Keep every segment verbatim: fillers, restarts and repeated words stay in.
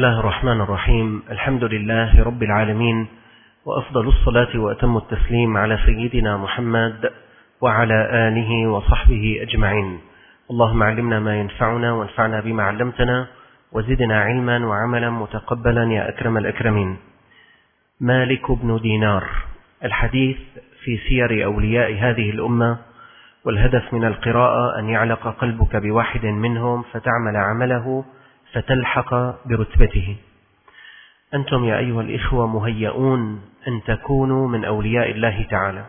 بسم الله الرحمن الرحيم. الحمد لله رب العالمين، وأفضل الصلاة وأتم التسليم على سيدنا محمد وعلى آله وصحبه أجمعين. اللهم علمنا ما ينفعنا وانفعنا بما علمتنا وزدنا علما وعملا متقبلا يا أكرم الأكرمين. مالك بن دينار، الحديث في سير أولياء هذه الأمة، والهدف من القراءة أن يعلق قلبك بواحد منهم فتعمل عمله فتلحق برتبته. أنتم يا أيها الإخوة مهيئون أن تكونوا من أولياء الله تعالى،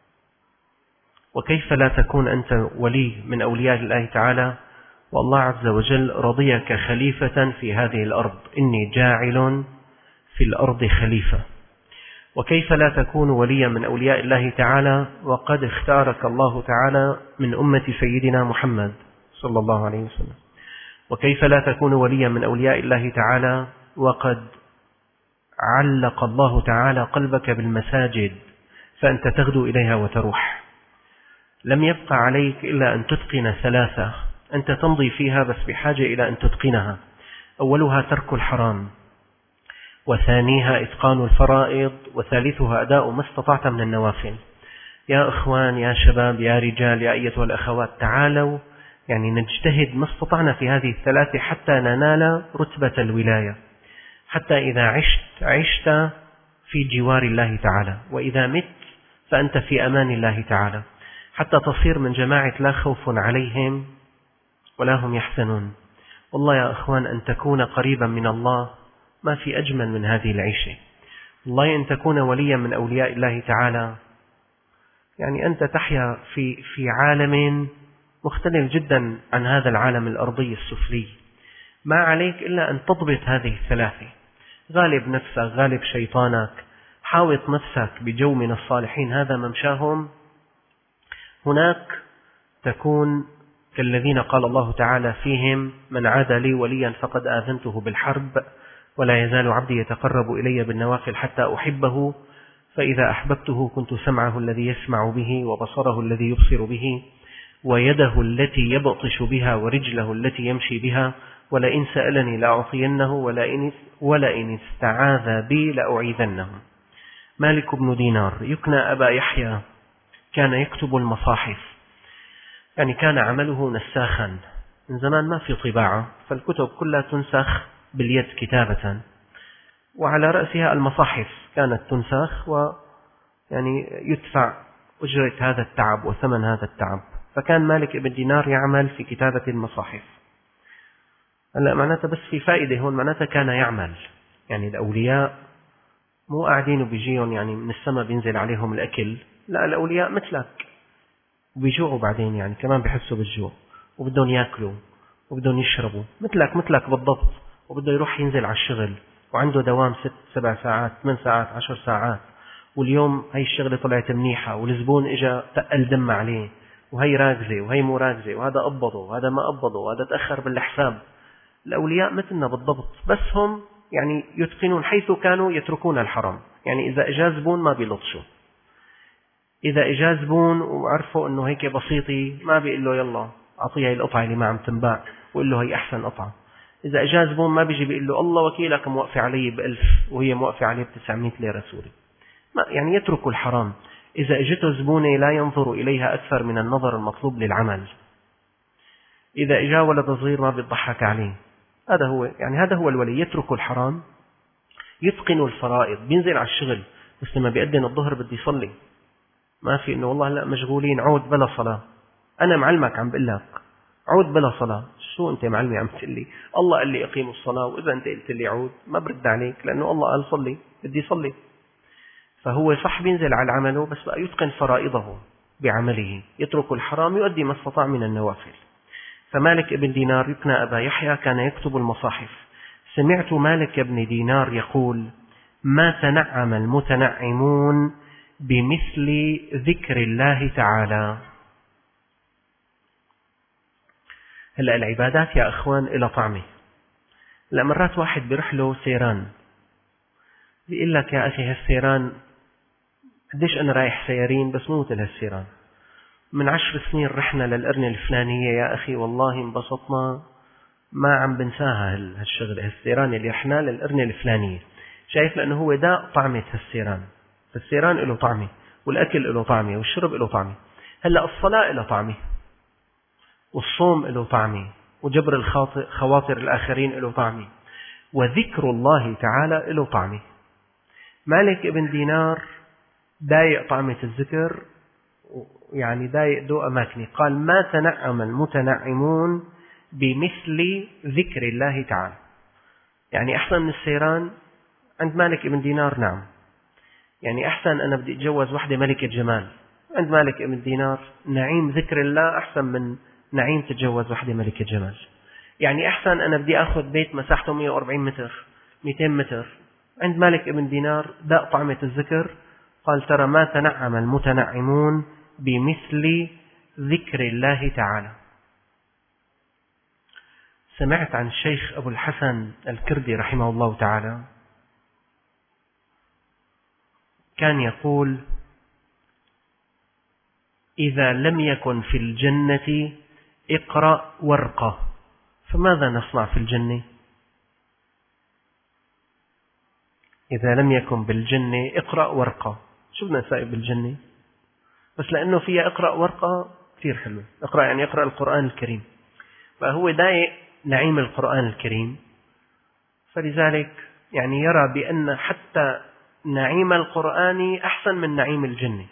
وكيف لا تكون أنت ولي من أولياء الله تعالى والله عز وجل رضيك خليفة في هذه الأرض؟ إني جاعل في الأرض خليفة. وكيف لا تكون وليا من أولياء الله تعالى وقد اختارك الله تعالى من أمة سيدنا محمد صلى الله عليه وسلم؟ وكيف لا تكون وليا من أولياء الله تعالى وقد علق الله تعالى قلبك بالمساجد فأنت تغدو إليها وتروح؟ لم يبقى عليك إلا أن تتقن ثلاثة أنت تمضي فيها بس بحاجة إلى أن تتقنها. أولها ترك الحرام، وثانيها إتقان الفرائض، وثالثها أداء ما استطعت من النوافل. يا إخوان، يا شباب، يا رجال، يا أيتها الأخوات، تعالوا يعني نجتهد ما استطعنا في هذه الثلاثة حتى ننال رتبة الولاية، حتى إذا عشت عشت في جوار الله تعالى، وإذا مت فأنت في أمان الله تعالى، حتى تصير من جماعة لا خوف عليهم ولا هم يحزنون. والله يا إخوان، أن تكون قريبا من الله ما في أجمل من هذه العيشة. والله أن تكون وليا من أولياء الله تعالى يعني أنت تحيا في في عالم مختلف جدا عن هذا العالم الأرضي السفلي. ما عليك إلا أن تضبط هذه الثلاثة: غالب نفسك، غالب شيطانك، حاوط نفسك بجو من الصالحين هذا ممشاهم. هناك تكون كالذين قال الله تعالى فيهم: من عاد لي وليا فقد آذنته بالحرب، ولا يزال عبدي يتقرب إلي بالنوافل حتى أحبه، فإذا أحببته كنت سمعه الذي يسمع به، وبصره الذي يبصر به، ويده التي يبطش بها، ورجله التي يمشي بها، ولئن سألني لأعطينه، ولئن, ولئن استعاذ بي لأعيذنه. مالك بن دينار يكنى أبا يحيى، كان يكتب المصاحف، يعني كان عمله نساخا. من زمان ما في طباعة، فالكتب كلها تنسخ باليد كتابة، وعلى رأسها المصاحف كانت تنسخ ويعني يدفع أجرة هذا التعب وثمن هذا التعب. فكان مالك بن دينار يعمل في كتابة المصاحف. هلا معناتها بس في فائدة هون، معناتها كان يعمل، يعني الأولياء مو قاعدين وبيجيهم يعني من السماء بينزل عليهم الأكل، لا، الأولياء مثلك وبيجوعوا بعدين، يعني كمان بيحسوا بالجوع وبدهم يأكلوا وبدهم يشربوا مثلك مثلك بالضبط، وبده يروح ينزل على الشغل وعنده دوام ست سبع ساعات ثمان ساعات عشر ساعات، واليوم هاي الشغلة طلعت منيحة والزبون إجا تقل دم عليه، وهي راكزة وهي مو راكزة، وهذا قبضه وهذا ما قبضه وهذا تأخر بالحساب. الأولياء مثلنا بالضبط، بس هم يعني يتقنون حيث كانوا يتركون الحرام. يعني إذا إجا زبون ما بيلطشوا، إذا إجا زبون وعرفوا أنه هيك بسيطي ما بيقول له يلا أعطيها القطعة اللي ما عم تنباع وقل له هي أحسن قطعة. إذا إجا زبون ما بيجي بيقول له الله وكيلك موقفة علي بألف وهي موقفة عليه بتسعمائة ليرة سوري، ما يعني يتركوا الحرام. إذا إجته زبونة لا ينظر إليها أكثر من النظر المطلوب للعمل. إذا إجا ولد صغير ما بيضحك عليه. هذا هو يعني هذا هو الولي، يترك الحرام، يتقن الفرائض، بينزل على الشغل بس لما بيأذن الظهر بدي يصلي، ما في إنه والله لا مشغولين عود بلا صلاة. أنا معلمك عم بقول لك عود بلا صلاة. شو أنت معلمي عم تقول لي الله قال لي أقيم الصلاة، وإذا أنت قلت لي عود ما برد عليك، لأنه الله قال صلي بدي صلي. فهو صح بينزل على عمله بس بقى يتقن فرائضه بعمله، يترك الحرام، يؤدي ما استطاع من النوافل. فمالك بن دينار يكنى أبا يحيى، كان يكتب المصاحف. سمعت مالك بن دينار يقول: ما تنعم المتنعمون بمثل ذكر الله تعالى. هلأ العبادات يا أخوان إلى طعمه. هلأ مرات واحد بيروح له سيران بيقول لك يا أخي هالسيران قديش أنا رايح سيارين بس مو مثل هالسيران. من عشر سنين رحنا للقرنة الفلانية يا أخي والله انبسطنا ما عم بنساها هالشغل، هالسيران اللي احنا للقرنة الفلانية. شايف؟ لأنه هو داء طعمة هالسيران. السيران له طعمة، والأكل له طعمة، والشرب له طعمة. هلأ الصلاة له طعمة، والصوم له طعمة، وجبر الخواطر الآخرين له طعمة، وذكر الله تعالى له طعمة. مالك ابن دينار دايق طعمة الذكر، يعني دايق دوء أماكني. قال: ما تنعم المتنعمون بمثل ذكر الله تعالى. يعني أحسن من السيران عند مالك ابن دينار. نعم، يعني أحسن أنا بدي أتجوز وحدة ملكة جمال، عند مالك ابن دينار نعيم ذكر الله أحسن من نعيم تتجوز وحدة ملكة جمال. يعني أحسن أنا بدي أخذ بيت مساحته مئة وأربعين متر مئتين متر، عند مالك ابن دينار داء طعمة الذكر. قال: ترى ما تنعم المتنعمون بمثل ذكر الله تعالى. سمعت عن الشيخ أبو الحسن الكردي رحمه الله تعالى كان يقول: إذا لم يكن في الجنة اقرأ وارقى، فماذا نصنع في الجنة؟ إذا لم يكن بالجنة اقرأ وارقى، شو بدنا نساوي بالجنة؟ بس لأنه فيها اقرأ وارقى كثير حلو. اقرأ يعني اقرأ القرآن الكريم، فهو دايق نعيم القرآن الكريم، فلذلك يعني يرى بأن حتى نعيم القرآن أحسن من نعيم الجنة.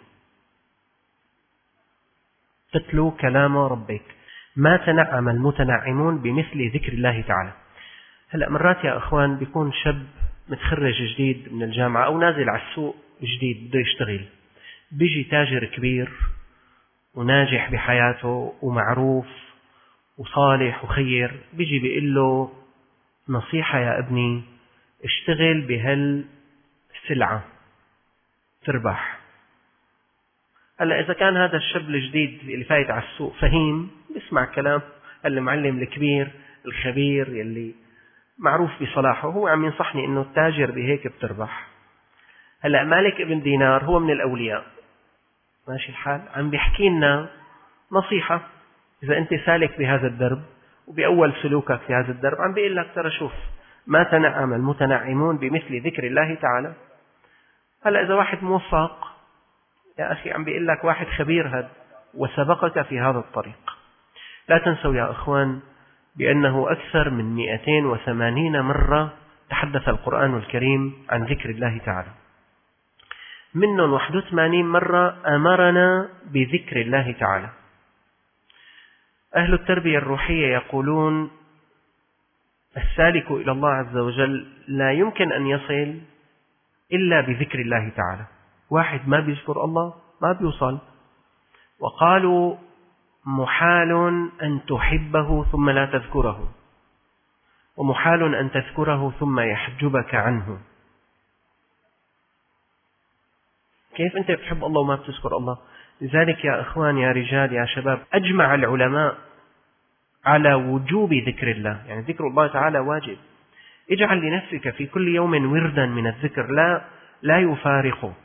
تتلو كلام ربك. ما تنعم المتنعمون بمثل ذكر الله تعالى. هلأ مرات يا أخوان بيكون شاب متخرج جديد من الجامعة أو نازل على السوق جديد بده يشتغل، بيجي تاجر كبير وناجح بحياته ومعروف وصالح وخير، بيجي بيقول له: نصيحة يا ابني، اشتغل بهالسلعة تربح. هلا إذا كان هذا الشاب الجديد اللي فايت على السوق فهيم، بيسمع كلام المعلم الكبير الخبير يلي معروف بصلاحه، هو عم ينصحني إنه التاجر بهيك بتربح. هلا مالك ابن دينار هو من الأولياء، ماشي الحال، عم بيحكي لنا نصيحة. إذا أنت سالك بهذا الدرب وبأول سلوكك في هذا الدرب، عم بيقول لك: ترى شوف، ما تنعم المتنعمون بمثل ذكر الله تعالى. هلا إذا واحد موفق يا أخي عم بيقول لك واحد خبير هذا وسبقك في هذا الطريق. لا تنسوا يا أخوان بأنه أكثر من مئتين وثمانين مرة تحدث القرآن الكريم عن ذكر الله تعالى، منهم واحد وثمانين مرة أمرنا بذكر الله تعالى. أهل التربية الروحية يقولون: السالك إلى الله عز وجل لا يمكن أن يصل إلا بذكر الله تعالى. واحد ما بيذكر الله ما بيوصل. وقالوا: محال أن تحبه ثم لا تذكره، ومحال أن تذكره ثم يحجبك عنه. كيف أنت بتحب الله وما بتذكر الله؟ لذلك يا إخوان يا رجال يا شباب، أجمع العلماء على وجوب ذكر الله، يعني ذكر الله تعالى واجب. اجعل لنفسك في كل يوم وردا من الذكر لا لا يفارقك.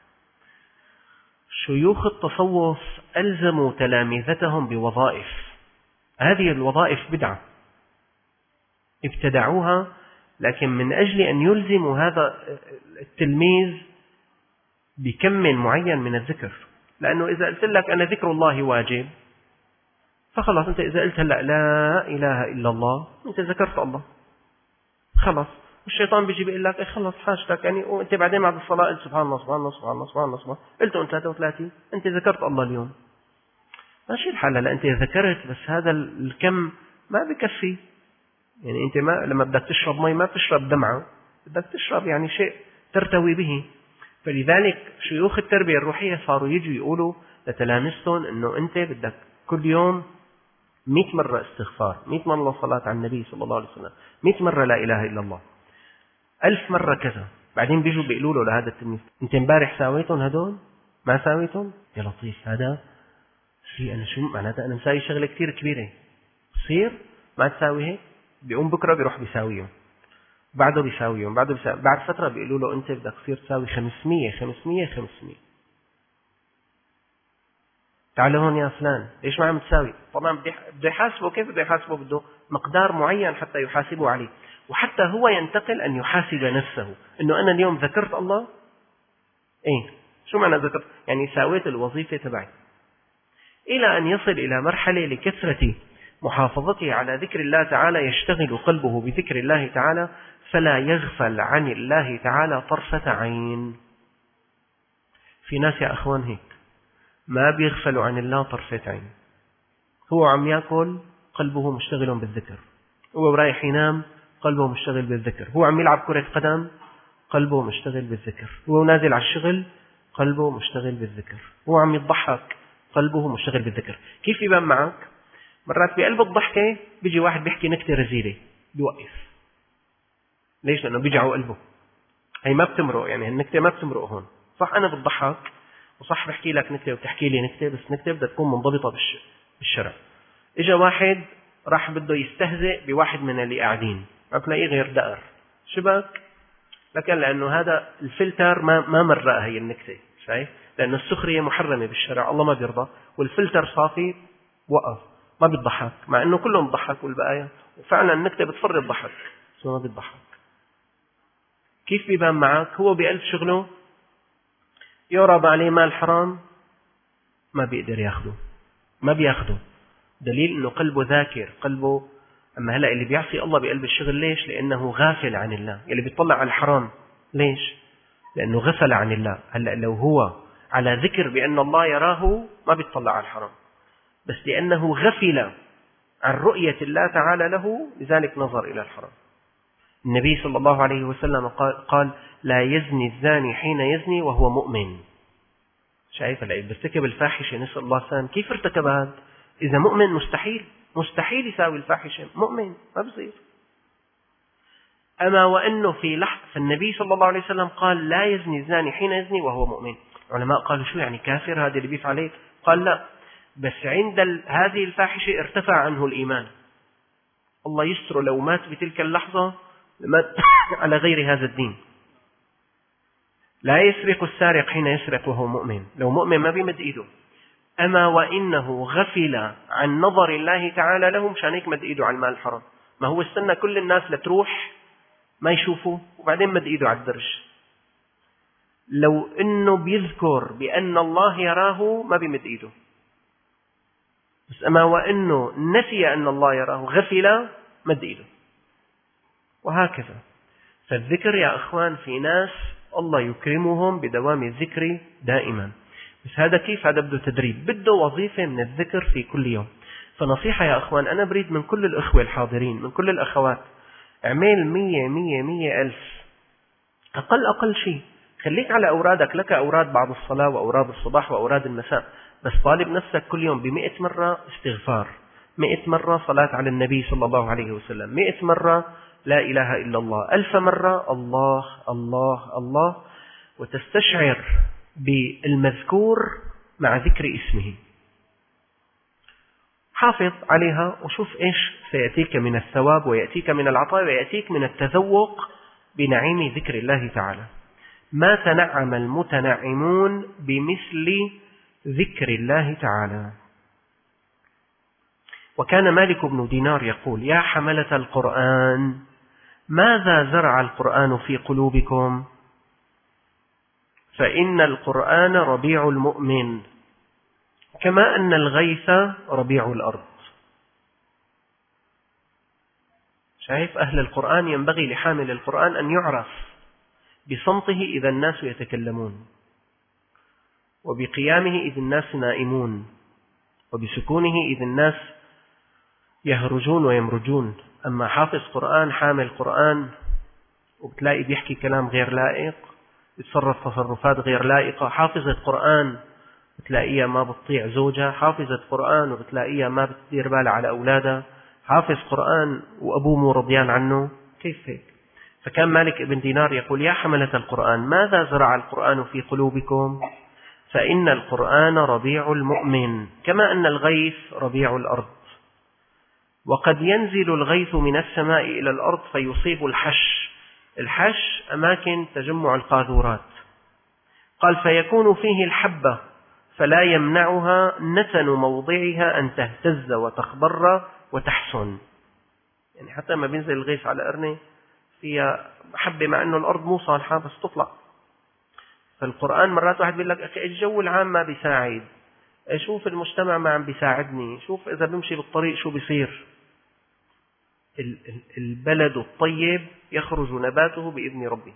شيوخ التصوف ألزموا تلامذتهم بوظائف، هذه الوظائف بدعة ابتدعوها، لكن من أجل أن يلزموا هذا التلميذ بكم معين من الذكر. لأنه إذا قلت لك أنا ذكر الله واجب، فخلاص أنت إذا قلت هلأ لا إله إلا الله أنت ذكرت الله خلاص. الشيطان بيجي بيقول لك: إيه خلاص حاجتك يعني، وأنت بعدين بعد الصلاة قلت سبحان الله سبحان الله سبحان الله سبحان الله سبحان الله، قلت أنت ثلاثة وثلاثين، أنت ذكرت الله اليوم. ماشي الحال، هلا أنت ذكرت بس هذا الكم ما بكفي. يعني أنت ما لما بدك تشرب مي ما بتشرب دمعة، بدك تشرب يعني شيء ترتوي به. فلذلك شيوخ التربية الروحية صاروا يجوا يقولوا لتلامذتهم إنه أنت بدك كل يوم مئة مرة استغفار، مئة مرة صلاة على النبي صلى الله عليه وسلم، مئة مرة لا إله إلا الله، ألف مرة كذا. بعدين بيجوا بيقولوا له لهذا التلميذ: أنت امبارح ساويتهم هدول؟ ما ساويتهم؟ يا لطيف، هذا في أنا شو معناتها؟ أنا مساوي شغلة كثير كبيرة، صير ما تساوي هيك؟ بيقوم بكرة بيروح بيساويهم، بعده بيساويهم، بعده بيساوي. بعد فترة بيقولوا له: أنت بدك تصير تساوي خمسمية خمسمية خمسمية. تعال هون يا فلان، ليش ما عم تساوي؟ طبعا بده يحاسبه. كيف بده يحاسبه؟ بده مقدار معين حتى يحاسبه عليه، وحتى هو ينتقل أن يحاسب نفسه أنه أنا اليوم ذكرت الله. إيه شو معنى ذكرت؟ يعني ساويت الوظيفة تبعي، إلى أن يصل إلى مرحلة لكثرة محافظته على ذكر الله تعالى يشتغل قلبه بذكر الله تعالى فلا يغفل عن الله تعالى طرفة عين. في ناس يا أخوان هيك ما بيغفلوا عن الله طرفة عين، هو عم يأكل قلبه مشتغل بالذكر، هو رايح ينام قلبه مشتغل بالذكر، هو عم يلعب كرة قدم قلبه مشتغل بالذكر، هو نازل على الشغل قلبه مشتغل بالذكر، هو عم يضحك قلبه مشتغل بالذكر. كيف يبان معك؟ مرات بقلب الضحكة بيجي واحد بيحكي نكتة رزيلة بيوقف. ليش؟ لأنه بيجي على قلبه، هي ما بتمرق، يعني النكتة ما بتمرق هون. صح أنا بتضحك وصح بحكي لك نكتة وتحكي لي نكتة، بس نكتة بدها تكون منضبطة بالشرع. إجا واحد راح بده يستهزئ بواحد من اللي قاعدين، ما بتلاقيه غير دقر شبك، لكن لأنه هذا الفلتر ما ما مرق هي النكتة، شايف؟ لأن السخرية محرمة بالشرع، الله ما بيرضى، والفلتر صافي وقف ما بيضحك، مع إنه كلهم ضحك والبقايا، وفعلا النكتة بتفرط ضحك بس ما بيضحك. كيف بيبان معك؟ هو بقلب شغله يعرض عليه مال حرام ما بيقدر ياخده، ما بياخده، دليل إنه قلبه ذاكر، قلبه. أما هلأ اللي بيعصي الله بقلب الشغل ليش؟ لأنه غافل عن الله. اللي بيطلع على الحرام ليش؟ لأنه غفل عن الله. هلأ لو هو على ذكر بأن الله يراه ما بيطلع على الحرام، بس لأنه غفل عن رؤية الله تعالى له لذلك نظر إلى الحرام. النبي صلى الله عليه وسلم قال لا يزني الزاني حين يزني وهو مؤمن. شايف اللي بيرتكب الفاحشة نسأل الله السلام كيف ارتكب هذا؟ إذا مؤمن مستحيل مستحيل يساوي الفاحشة، مؤمن ما بصير. أما وأنه في لحظة فالنبي صلى الله عليه وسلم قال لا يزني الزاني حين يزني وهو مؤمن. العلماء قالوا شو يعني كافر هذا اللي بيفعل؟ قال لا، بس عند هذه الفاحشة ارتفع عنه الإيمان. الله يستر لو مات بتلك اللحظة مات على غير هذا الدين. لا يسرق السارق حين يسرق وهو مؤمن، لو مؤمن ما بيمد إيده. أما وإنه غفل عن نظر الله تعالى له مشان هيك مد إيده على المال الحرام. ما هو استنى كل الناس لتروح ما يشوفوا وبعدين مد إيده على الدرج. لو إنه بيذكر بأن الله يراه ما بيمد إيده، بس أما وإنه نسي أن الله يراه غفل مد إيده، وهكذا. فالذكر يا أخوان في ناس الله يكرمهم بدوام الذكر دائما، بس هذا كيف؟ هذا بده تدريب، بده وظيفة من الذكر في كل يوم. فنصيحة يا أخوان أنا بريد من كل الأخوة الحاضرين، من كل الأخوات، اعمل مية مية مية ألف أقل أقل شيء. خليك على أورادك، لك أوراد بعد الصلاة وأوراد الصباح وأوراد المساء، بس طالب نفسك كل يوم بمئة مرة استغفار، مئة مرة صلاة على النبي صلى الله عليه وسلم، مئة مرة لا إله إلا الله، ألف مرة الله الله الله، وتستشعر بالمذكور مع ذكر اسمه. حافظ عليها وشوف إيش سيأتيك من الثواب ويأتيك من العطاء ويأتيك من التذوق بنعيم ذكر الله تعالى. ما تنعم المتنعمون بمثل ذكر الله تعالى. وكان مالك بن دينار يقول يا حملة القرآن ماذا زرع القرآن في قلوبكم؟ فإن القرآن ربيع المؤمن كما أن الغيث ربيع الأرض. شايف أهل القرآن ينبغي لحامل القرآن أن يعرف بصمته إذا الناس يتكلمون، وبقيامه إذ الناس نائمون، وبسكونه إذ الناس يهرجون ويمرجون. أما حافظ قرآن حامل قرآن وبتلاقي بيحكي كلام غير لائق، يتصرف تصرفات غير لائقة. حافظة قرآن بتلاقيها ما بتطيع زوجها، حافظة قرآن وبتلاقيها ما بتدير بالها على أولادها، حافظ قرآن وأبوه مو رضيان عنه. كيف هيك؟ فكان مالك ابن دينار يقول يا حملة القرآن ماذا زرع القرآن في قلوبكم؟ فإن القرآن ربيع المؤمن كما أن الغيث ربيع الأرض. وقد ينزل الغيث من السماء إلى الأرض فيصيب الحش. الحش أماكن تجمع القاذورات. قال فيكون فيه الحبة فلا يمنعها نتن موضعها أن تهتز وتخضر وتحسن. يعني حتى ما بينزل الغيث على قرنة فيها حبة مع أنه الأرض مو صالحة بس تطلع. فالقرآن مرات واحد بيقول لك الجو العام ما بيساعد، شوف المجتمع ما عم بيساعدني، شوف إذا بمشي بالطريق شو بيصير. البلد الطيب يخرج نباته بإذن ربه.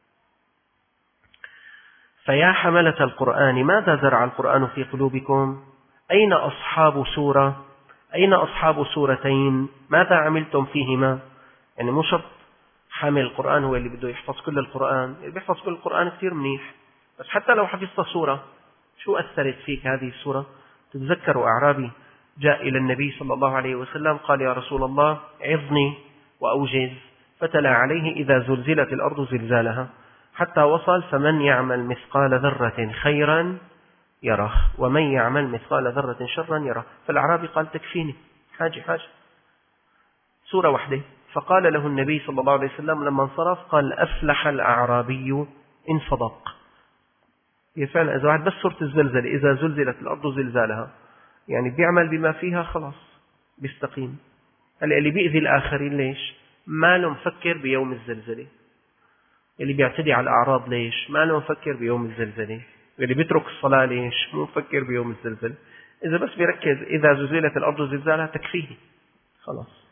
فيا حملة القرآن ماذا زرع القرآن في قلوبكم؟ أين أصحاب سورة؟ أين أصحاب سورتين؟ ماذا عملتم فيهما؟ يعني مو شرط حامل القرآن هو اللي بده يحفظ كل القرآن، اللي بيحفظ كل القرآن كثير منيح، بس حتى لو حفظت سورة شو أثرت فيك هذه السورة؟ تتذكروا أعرابي جاء إلى النبي صلى الله عليه وسلم قال يا رسول الله عظني وأوجز، فتلا عليه إذا زلزلت الأرض زلزالها حتى وصل فمن يعمل مثقال ذرة خيرا يره ومن يعمل مثقال ذرة شرا يره. فالأعرابي قال تكفيني حاجة حاجة سورة واحدة. فقال له النبي صلى الله عليه وسلم لما انصرف قال أفلح الأعرابي إن صدق. هي فعلا إذا واحد بس سورة الزلزلة إذا زلزلت الأرض زلزالها يعني بيعمل بما فيها خلاص بيستقيم. هلا اللي بيأذي الآخرين ليش؟ ما له مفكر بيوم الزلزلة. اللي بيعتدي على الأعراض ليش؟ ما له مفكر بيوم الزلزلة. اللي بيترك الصلاة ليش؟ مو مفكر بيوم الزلزلة. إذا بس بيركز إذا زلزلت الأرض زلزالها تكفيه خلاص.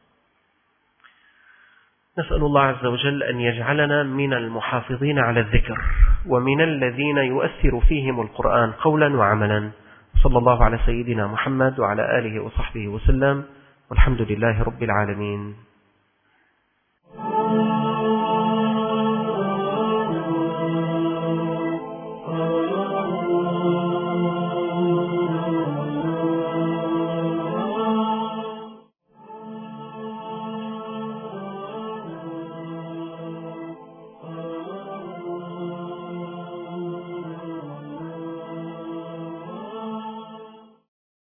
نسأل الله عز وجل أن يجعلنا من المحافظين على الذكر ومن الذين يؤثر فيهم القرآن قولا وعملا. صلى الله على سيدنا محمد وعلى آله وصحبه وسلم والحمد لله رب العالمين.